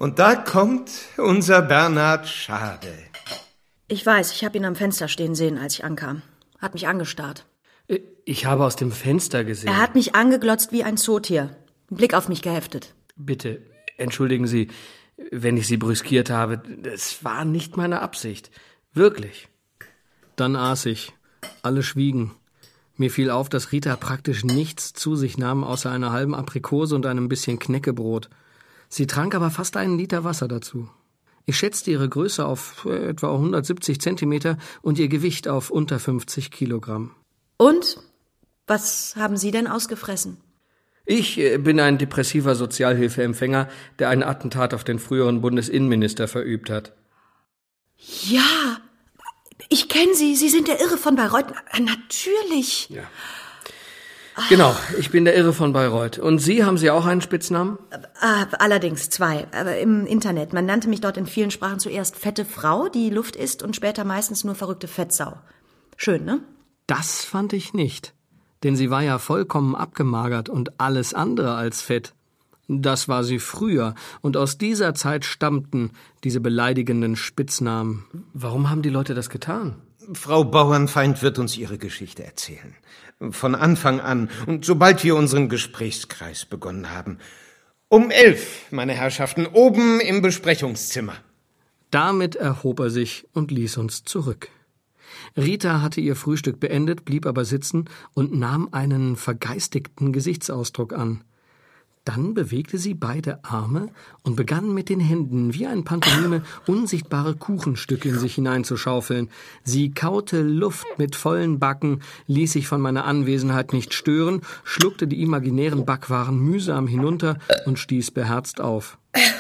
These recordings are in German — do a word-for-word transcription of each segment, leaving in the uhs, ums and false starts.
Und da kommt unser Bernhard Schade. Ich weiß, ich habe ihn am Fenster stehen sehen, als ich ankam. Hat mich angestarrt. Ich habe aus dem Fenster gesehen. Er hat mich angeglotzt wie ein Zootier. Einen Blick auf mich geheftet. Bitte, entschuldigen Sie, wenn ich Sie brüskiert habe. Es war nicht meine Absicht. Wirklich. Dann aß ich. Alle schwiegen. Mir fiel auf, dass Rita praktisch nichts zu sich nahm, außer einer halben Aprikose und einem bisschen Knäckebrot. Sie trank aber fast einen Liter Wasser dazu. Ich schätzte ihre Größe auf etwa hundertsiebzig Zentimeter und ihr Gewicht auf unter fünfzig Kilogramm. Und? Was haben Sie denn ausgefressen? Ich bin ein depressiver Sozialhilfeempfänger, der ein Attentat auf den früheren Bundesinnenminister verübt hat. Ja, ich kenne Sie. Sie sind der Irre von Bayreuth. Natürlich. Ja. Genau, ich bin der Irre von Bayreuth. Und Sie, haben Sie auch einen Spitznamen? Äh, allerdings zwei, aber im Internet. Man nannte mich dort in vielen Sprachen zuerst fette Frau, die Luft isst, und später meistens nur verrückte Fettsau. Schön, ne? Das fand ich nicht. Denn sie war ja vollkommen abgemagert und alles andere als fett. Das war sie früher, und aus dieser Zeit stammten diese beleidigenden Spitznamen. Warum haben die Leute das getan? Frau Bauernfeind wird uns ihre Geschichte erzählen. Von Anfang an und sobald wir unseren Gesprächskreis begonnen haben. Um elf, meine Herrschaften, oben im Besprechungszimmer. Damit erhob er sich und ließ uns zurück. Rita hatte ihr Frühstück beendet, blieb aber sitzen und nahm einen vergeistigten Gesichtsausdruck an. Dann bewegte sie beide Arme und begann mit den Händen wie ein Pantomime unsichtbare Kuchenstücke in sich hineinzuschaufeln. Sie kaute Luft mit vollen Backen, ließ sich von meiner Anwesenheit nicht stören, schluckte die imaginären Backwaren mühsam hinunter und stieß beherzt auf.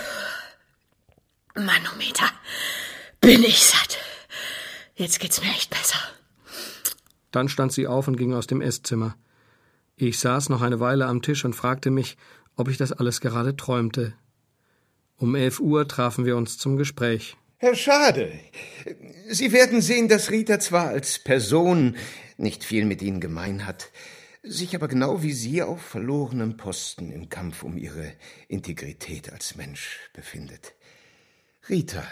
Manometer, bin ich satt. Jetzt geht's mir echt besser. Dann stand sie auf und ging aus dem Esszimmer. Ich saß noch eine Weile am Tisch und fragte mich, ob ich das alles gerade träumte. Um elf Uhr trafen wir uns zum Gespräch. Herr Schade, Sie werden sehen, dass Rita zwar als Person nicht viel mit Ihnen gemein hat, sich aber genau wie Sie auf verlorenem Posten im Kampf um ihre Integrität als Mensch befindet. Rita,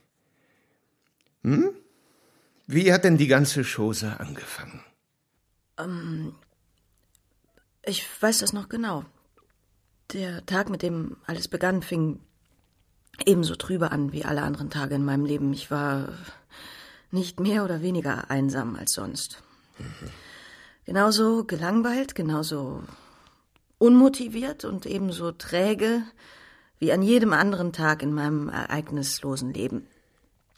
hm? Wie hat denn die ganze Chose angefangen? Ähm, ich weiß das noch genau. Der Tag, mit dem alles begann, fing ebenso trübe an wie alle anderen Tage in meinem Leben. Ich war nicht mehr oder weniger einsam als sonst. Mhm. Genauso gelangweilt, genauso unmotiviert und ebenso träge wie an jedem anderen Tag in meinem ereignislosen Leben.